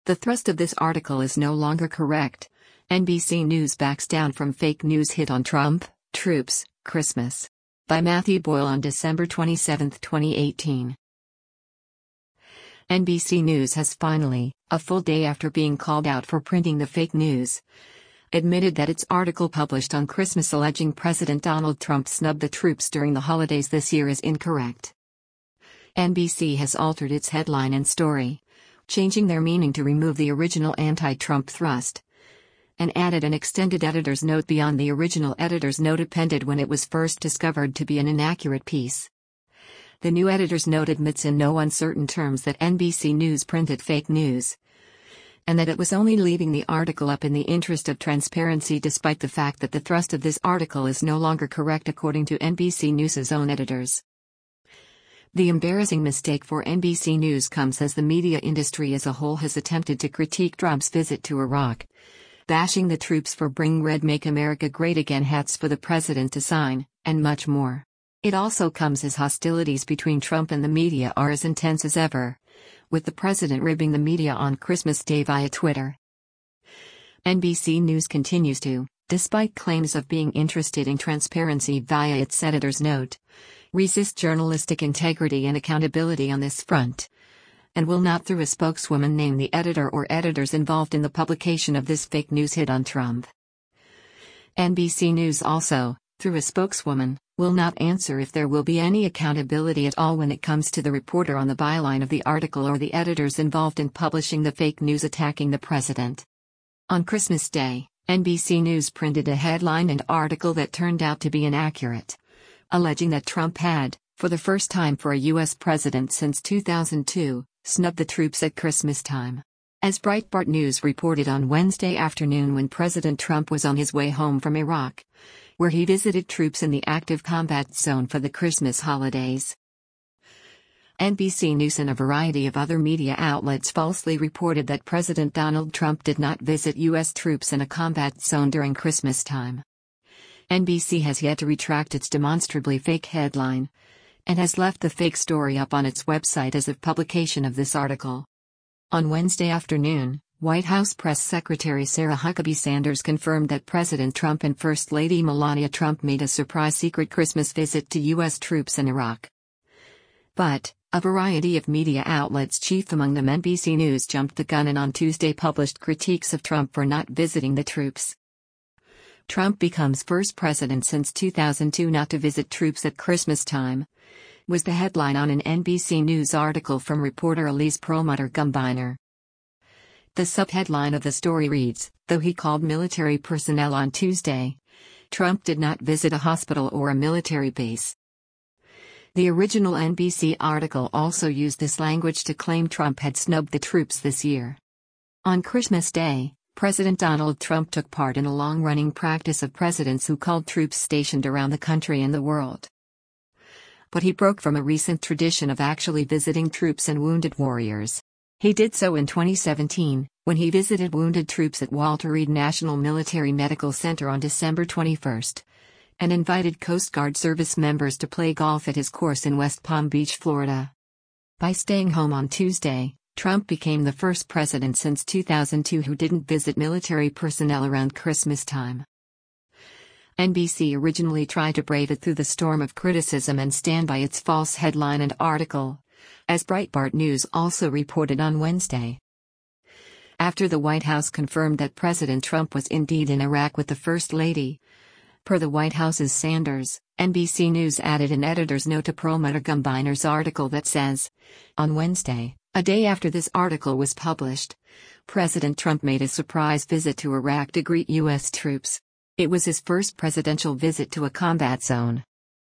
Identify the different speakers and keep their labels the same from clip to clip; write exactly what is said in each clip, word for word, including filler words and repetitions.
Speaker 1: The thrust of this article is no longer correct. N B C News backs down from fake news hit on Trump, troops, Christmas. By Matthew Boyle on December twenty-seventh, twenty eighteen. N B C News has finally, a full day after being called out for printing the fake news, admitted that its article published on Christmas alleging President Donald Trump snubbed the troops during the holidays this year is incorrect. N B C has altered its headline and story, changing their meaning to remove the original anti-Trump thrust, and added an extended editor's note beyond the original editor's note appended when it was first discovered to be an inaccurate piece. The new editor's note admits in no uncertain terms that N B C News printed fake news, and that it was only leaving the article up in the interest of transparency despite the fact that the thrust of this article is no longer correct according to N B C News's own editors. The embarrassing mistake for N B C News comes as the media industry as a whole has attempted to critique Trump's visit to Iraq, bashing the troops for Bring Red Make America Great Again hats for the president to sign, and much more. It also comes as hostilities between Trump and the media are as intense as ever, with the president ribbing the media on Christmas Day via Twitter. N B C News continues to, despite claims of being interested in transparency via its editor's note, resist journalistic integrity and accountability on this front, and will not through a spokeswoman name the editor or editors involved in the publication of this fake news hit on Trump. N B C News also, through a spokeswoman, will not answer if there will be any accountability at all when it comes to the reporter on the byline of the article or the editors involved in publishing the fake news attacking the president. On Christmas Day, N B C News printed a headline and article that turned out to be inaccurate, alleging that Trump had, for the first time for a U S president since two thousand two, snubbed the troops at Christmas time. As Breitbart News reported on Wednesday afternoon when President Trump was on his way home from Iraq, where he visited troops in the active combat zone for the Christmas holidays. N B C News and a variety of other media outlets falsely reported that President Donald Trump did not visit U S troops in a combat zone during Christmas time. N B C has yet to retract its demonstrably fake headline, and has left the fake story up on its website as of publication of this article. On Wednesday afternoon, White House Press Secretary Sarah Huckabee Sanders confirmed that President Trump and First Lady Melania Trump made a surprise secret Christmas visit to U S troops in Iraq. But, a variety of media outlets, chief among them N B C News, jumped the gun and on Tuesday published critiques of Trump for not visiting the troops. Trump becomes first president since two thousand two not to visit troops at Christmas time, was the headline on an N B C News article from reporter Elise Perlmutter-Gumbiner. The subheadline of the story reads, "Though he called military personnel on Tuesday, Trump did not visit a hospital or a military base." The original N B C article also used this language to claim Trump had snubbed the troops this year. On Christmas Day, President Donald Trump took part in a long-running practice of presidents who called troops stationed around the country and the world. But he broke from a recent tradition of actually visiting troops and wounded warriors. He did so in twenty seventeen, when he visited wounded troops at Walter Reed National Military Medical Center on December twenty-first, and invited Coast Guard service members to play golf at his course in West Palm Beach, Florida. By staying home on Tuesday, Trump became the first president since two thousand two who didn't visit military personnel around Christmas time. N B C originally tried to brave it through the storm of criticism and stand by its false headline and article, as Breitbart News also reported on Wednesday. After the White House confirmed that President Trump was indeed in Iraq with the First Lady, per the White House's Sanders, N B C News added an editor's note to Perlmutter-Gumbiner's article that says, "On Wednesday, a day after this article was published, President Trump made a surprise visit to Iraq to greet U S troops. It was his first presidential visit to a combat zone."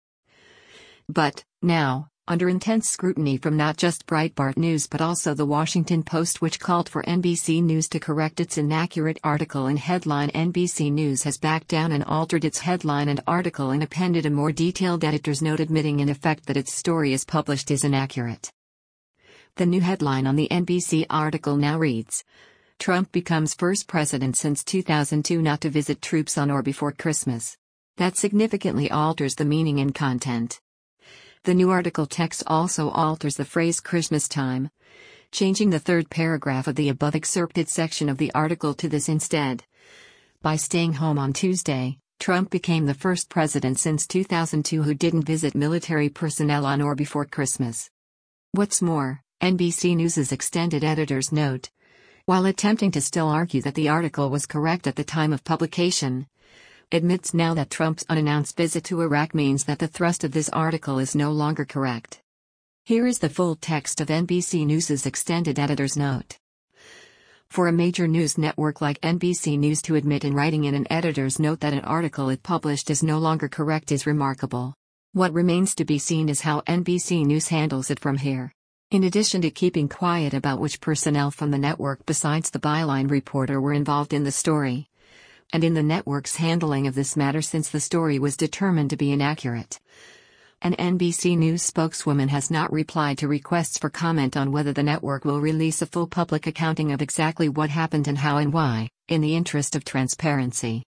Speaker 1: But, now, under intense scrutiny from not just Breitbart News but also The Washington Post, which called for N B C News to correct its inaccurate article and headline, N B C News has backed down and altered its headline and article and appended a more detailed editor's note admitting in effect that its story as published is inaccurate. The new headline on the N B C article now reads, "Trump becomes first president since two thousand two not to visit troops on or before Christmas." That significantly alters the meaning and content. The new article text also alters the phrase Christmas time, changing the third paragraph of the above excerpted section of the article to this instead. By staying home on Tuesday, Trump became the first president since two thousand two who didn't visit military personnel on or before Christmas. What's more, N B C News's extended editor's note, while attempting to still argue that the article was correct at the time of publication, admits now that Trump's unannounced visit to Iraq means that the thrust of this article is no longer correct. Here is the full text of N B C News's extended editor's note. For a major news network like N B C News to admit in writing in an editor's note that an article it published is no longer correct is remarkable. What remains to be seen is how N B C News handles it from here. In addition to keeping quiet about which personnel from the network besides the byline reporter were involved in the story, and in the network's handling of this matter since the story was determined to be inaccurate, an N B C News spokeswoman has not replied to requests for comment on whether the network will release a full public accounting of exactly what happened and how and why, in the interest of transparency.